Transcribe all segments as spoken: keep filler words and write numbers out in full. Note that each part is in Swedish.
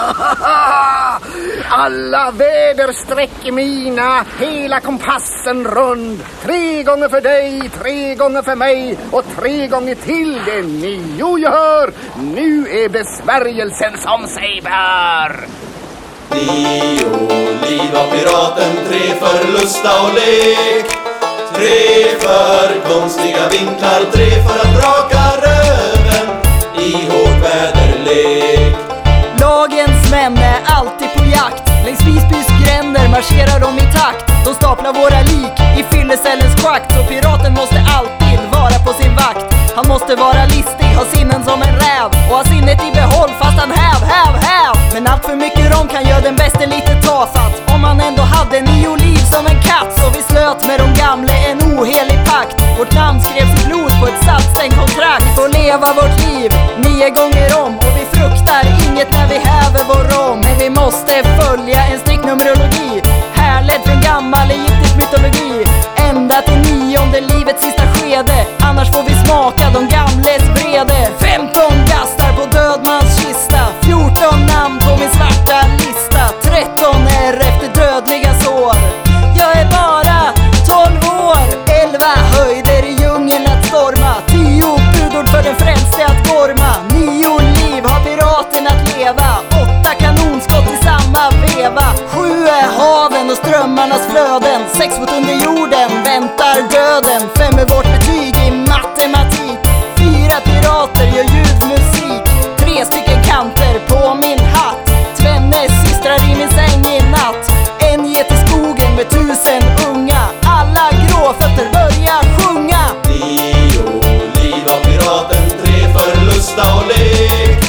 Alla vädersträck är mina, hela kompassen rund. Tre gånger för dig, tre gånger för mig och tre gånger till det nio jag hör. Nu är besvärjelsen som sig bör. Nio liv av piraten, tre för lusta och lek. Tre för konstiga vinklar, tre för att raka röven i hård väderlek. Lagens män är alltid på jakt. Längs Visbys gränder marscherar de i takt. De staplar våra lik i fyllecellens schakt. Så piraten måste alltid vara på sin vakt. Han måste vara listig, ha sinnen som en räv och ha sinnet i behåll fast han häv, häv, häv. Men allt för mycket rom kan göra den bäste lite tafatt. Om han ändå hade nio liv som en katt. Så vi slöt med de gamla en ohelig pakt. Vårt namn skrevs i blod på ett satsstängt kontrakt. Vi får leva vårt liv nio gånger om. Och vi fruktar inget när vi häver vår rom. Men vi måste följa en strikt numerologi, härledd från gammal egyptisk mytologi. Ända till nionde livets sista skede. Annars får vi smaka de gamles vrede. Femton gastar på dödmans kista. Fjorton namn på min svarta lista. Tretton är efter dödliga sår. Jag är bara tolv år. Elva höjder i djungeln att storma. Tio budord för den frälste att gorma. Nio liv har piraten att leva. Åtta kanonskott i samma veva. Sju är haven och strömmarnas flöden. Sex fot under jorden väntar döden. Fem är vårt betyg i matematik. Fyra pirater gör ljudmusik. Tre stycken kanter på min hatt. Tvenne systrar i min säng i natt. En get i skogen med tusen unga. Alla gråfötter börjar sjunga. Nio liv av piraten, tre för lusta och lek.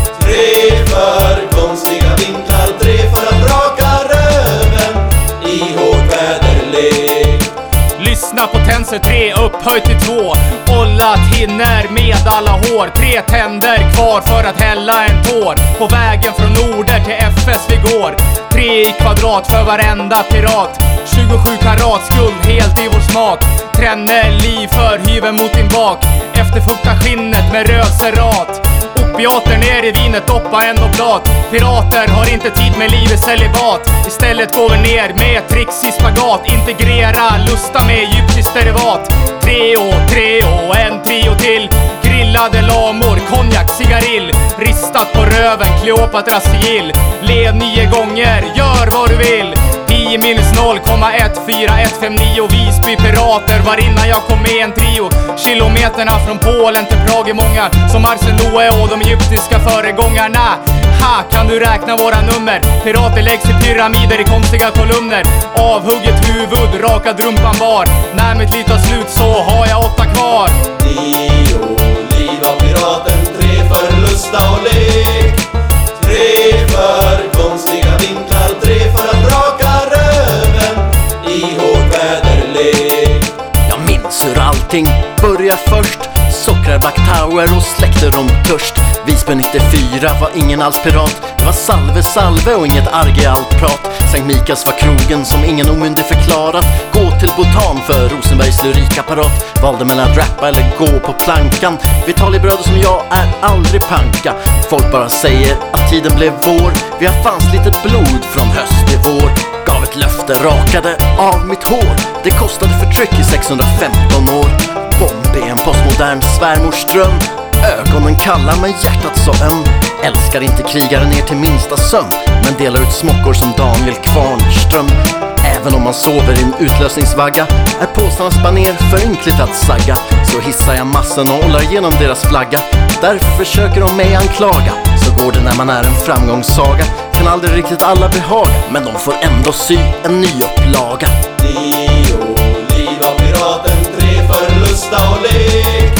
Tre för konstiga vinklar, tre för att raka röven i hård väderlek. Lyssna på tenser tre, upphöjt till två. Hålla hinner med alla hår. Tre tänder kvar för att hälla en tår. På vägen från Norder till F S vi går. Tre i kvadrat för varenda pirat. Tjugosju karat skuld helt i vår smak. Tränne liv för hyven mot din bak. Efterfukta skinnet med röd serat. Opiater ner i vinet, doppa en oblat. Pirater har inte tid med livets celibat. Istället går vi ner med tricks i spagat. Integrera lusta med egyptiskt derivat. Tre och tre och en trio till. Grillade lamor, konjak, cigarill. Ristat på röven, Kleopatras sigill. Lev nio gånger, gör vad du vill. Pi minus noll komma ett fyra ett fem nio. Visby pirater var innan jag kom med en trio. Kilometerna från Polen till Prag är många. Som Arsenoe och de egyptiska föregångarna. Ha, kan du räkna våra nummer? Pirater läggs i pyramider i konstiga kolumner. Avhugget huvud, rakad rumpan bar. När mitt liv tar slut så har jag åtta kvar. Nio liv av piraten, tre för lusta och lek. Tre för konstiga vinklar, tre för att raka röven i hård väderlek. Jag minns hur allting börjar först. Sockrar Black Tower och släckte de törst. Visby nittiofyra var ingen alls pirat. Det var salve salve och inget argealprat. Sankt Mikas var krogen som ingen omyndig förklarat. Gå till Botan för Rosenbergs lyrikapparat. Valde mellan att rappa eller gå på plankan. Vitalibröder som jag är aldrig panka. Folk bara säger att tiden blev vår. Vi har fanns litet blod från höst till vår. Gav ett löfte, rakade av mitt hår. Det kostade förtryck i sexhundrafemton år. Bomb är en postmodern svärmorsdröm. Ögonen kalla men hjärtat så öm. Älskar inte krigare ner till minsta sömn. Men delar ut smockor som Daniel Kvarnström. Även om man sover i en utlösningsvagga är påsarnas baner för ynkligt att sagga. Så hissar jag massen och håller igenom deras flagga. Därför försöker de mig anklaga. Så går det när man är en framgångssaga. Kan aldrig riktigt alla behaga. Men de får ändå sy en ny upplaga. Nio liv av piraten, tre för lusta och lek.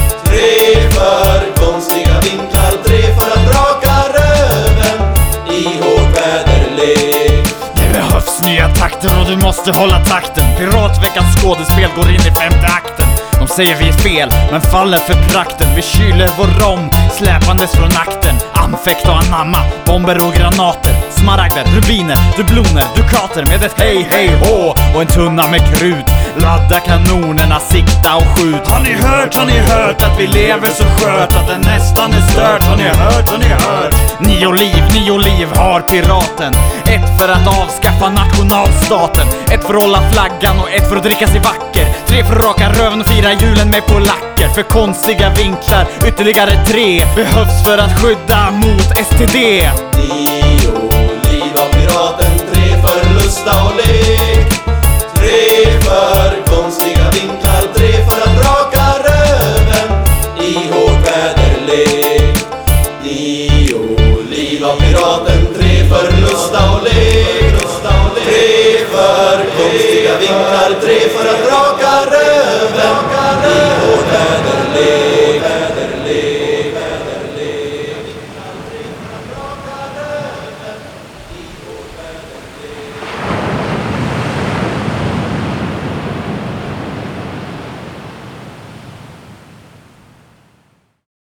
Tre för konstiga vinklar, tre för att raka röven i hård väderlek. Det behövs nya takter och du måste hålla takten. Piratveckans skådespel går in i femte akten. De säger vi är fel, men faller för prakten. Vi kyler vår rom, släpandes från akten. Anfäkt och anamma, bomber och granater. Smaragder, rubiner, dubloner, dukater med ett hej hej hå och en tunna med krut. Ladda kanonerna, sikta och skjut. Har ni hört, har ni hört att vi lever så skört att det nästan är stört? Har ni hört, har ni hört? Nio liv, nio liv har piraten. Ett för att avskaffa nationalstaten, ett för att hålla flaggan och ett för att dricka sig vacker. Tre för att raka röven och fira julen med polacker. För konstiga vinklar, ytterligare tre behövs för att skydda mot S T D. Nio liv av piraten, tre för lusta och lek. Tre för konstiga vinklar, tre för att raka röven i hårt väderlek. Nio liv av piraten, tre för lusta och lek. Tre för konstiga vinklar, tre för att raka